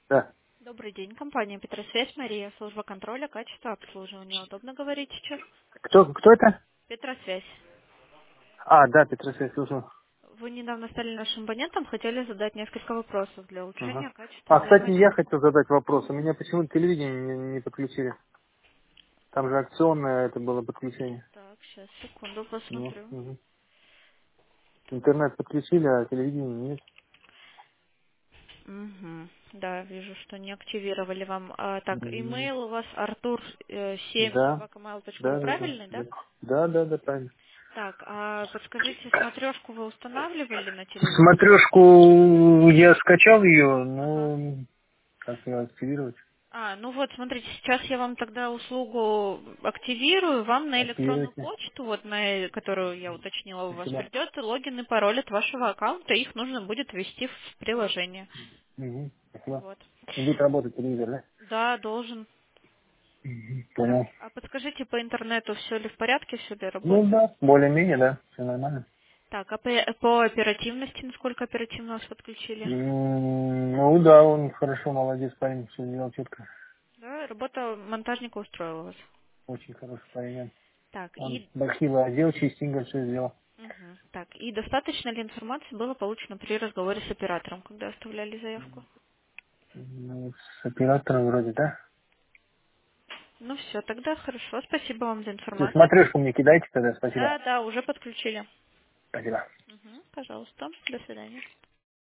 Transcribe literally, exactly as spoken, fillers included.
Да. Добрый день, компания Петросвязь, Мария, служба контроля, качества обслуживания. Удобно говорить сейчас? Кто, кто это? Петросвязь. А, да, Петрос, я слушал. Вы недавно стали нашим абонентом, хотели задать несколько вопросов для Ага. улучшения качества А, кстати, я взаимодействия. хотел задать вопрос. У меня почему-то телевидение не, не подключили. Там же акционное это было подключение. Так, сейчас, секунду, Ну, посмотрю. мгм. Интернет подключили, а телевидение нет. Угу. Да, вижу, что не активировали вам. А, так, Мгм. имейл у вас артур семь Да, собака mail точка ру, да, да, да. правильный, да? Да, да, да, да, правильно. Так, а подскажите, смотрешку вы устанавливали на телевизор? Смотрешку я скачал ее, Ага. но как ее активировать? А, ну вот, смотрите, сейчас я вам тогда услугу активирую, вам на электронную Активируйте. почту, вот на которую я уточнила у вас, Спасибо. придет логин и пароль от вашего аккаунта, их нужно будет ввести в приложение. Угу. Спасибо. Вот. Будет работать телевизор, да? Да, должен. Мгм. Так, Понял. а подскажите по интернету, все ли в порядке, все ли Ну работает? да, более-менее, да, все нормально. Так, а по, по оперативности, насколько оперативно вас подключили? М, Ну да, он хорошо, молодец парень, все сделал четко. Да, работа монтажника устроила вас. Очень хороший парень. Так, Он и бахилы одел, чистенько все сделал. мгм. Так, и достаточно ли информации было получено при разговоре с оператором, когда оставляли заявку? Ну, с оператором вроде, да? Ну все, тогда хорошо. Спасибо вам за Всё, информацию. смотрешку мне кидайте тогда, спасибо. Да, да, уже подключили. Спасибо. Мгм, пожалуйста. До свидания.